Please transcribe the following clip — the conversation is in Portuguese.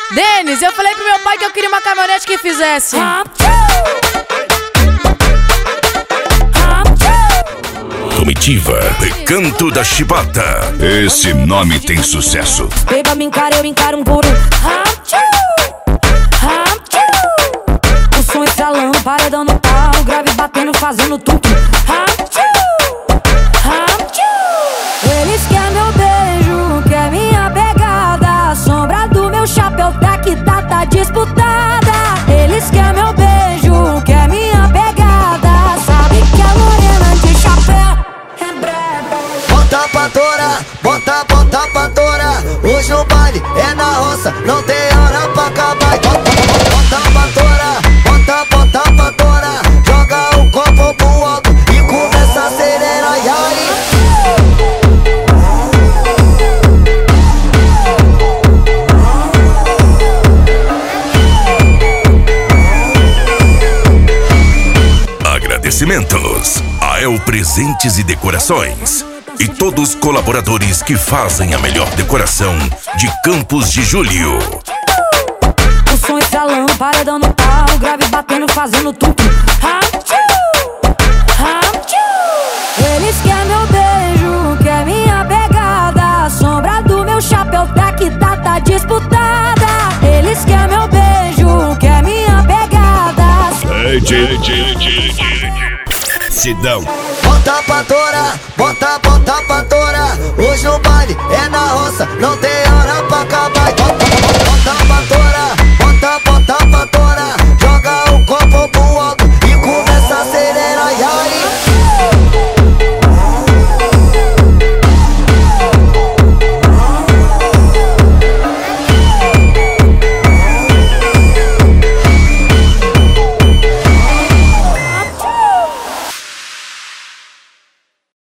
Denis, eu falei pro meu pai que eu queria uma caminhonete que fizesse. Comitiva Recanto da Chibata. Esse nome tem sucesso. Beba, me encara, eu encaro um por um. O som estralando, paredão no pau, grave batendo, fazendo tudo. Eles querem meu beijo, quer minha pegada. A sombra do meu chapéu tá que tá disputada. Eles querem meu beijo, quer minha pegada. Sabe que a morena de chapéu é braba. Bota pra torar, bota pra torar. Hoje o baile é na roça, não tem hora pra acabar. Bota pra torar, bota pra torar. Joga o copo pro alto e começa a acelerar. E aí? Agradecimentos a El Presentes e Decorações e todos os colaboradores que fazem a melhor decoração de Campos de Julho. O som estralando, paredão no pau, grave batendo, fazendo tudo. Eles querem meu beijo, quer minha pegada. A sombra do meu chapéu tá que tá disputada. Eles querem meu beijo, quer minha pegada. Sidão. Bota pra torar, bota pra torar. Hoje o baile é na roça, não tem